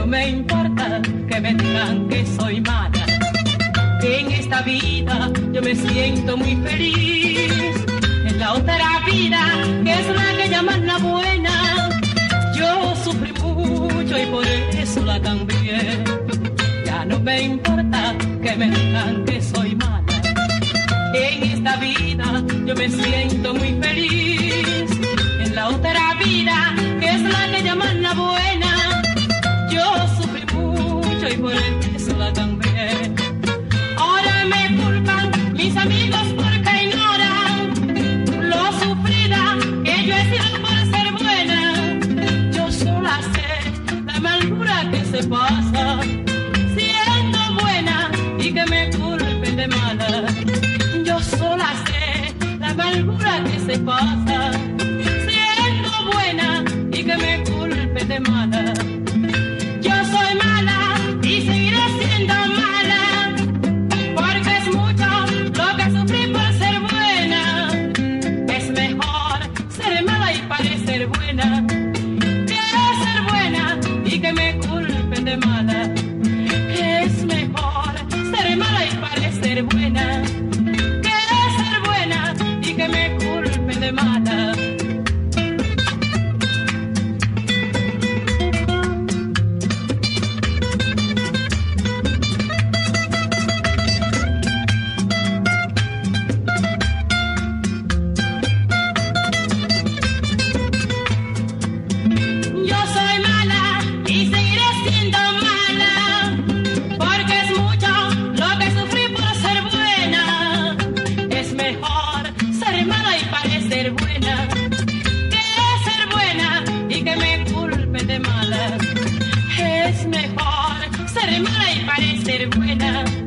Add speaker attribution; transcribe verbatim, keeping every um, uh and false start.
Speaker 1: no me importa que me digan que soy mala. En esta vida yo me siento muy feliz. En la otra vida, que es la que llaman la buena, yo sufrí mucho y por eso la cambié. Ya no me importa que me digan que soy mala. En esta vida yo me siento muy feliz. En la otra vida, que es la que llaman la buena, yo sufrí mucho y por eso la cambié. Ahora me culpan mis amigos porque ignoran lo sufrida que yo he sido por ser buena. Yo sola sé la amargura que se pasa siendo buena y que me culpen de mala. Yo sola sé la amargura que se pasa siendo buena y que me culpen de mala. Yo soy mala y seguiré siendo mala, porque es mucho lo que sufrí por ser buena. Es mejor ser mala y parecer buena que ser buena y que me culpen de mala. Es mejor ser mala y parecer buena que ser buena y que me culpen de mala. Es mejor ser mala y parecer buena